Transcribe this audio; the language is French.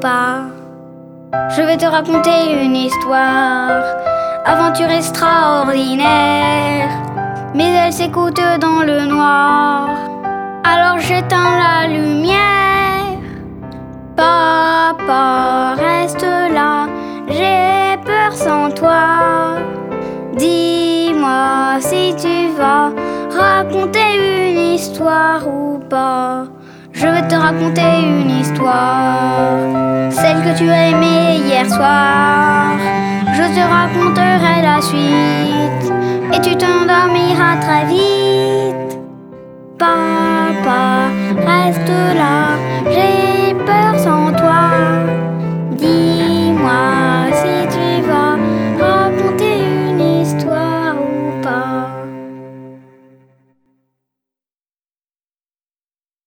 papa. Je vais te raconter une histoire, aventure extraordinaire, mais elle s'écoute dans le noir. Alors j'éteins la lumière. Papa, reste là, j'ai peur sans toi. Dis-moi si tu vas raconter une histoire ou pas. Je vais te raconter une histoire, celle que tu as aimée hier soir. Je te raconterai la suite et tu t'endormiras très vite. Papa, reste là, j'ai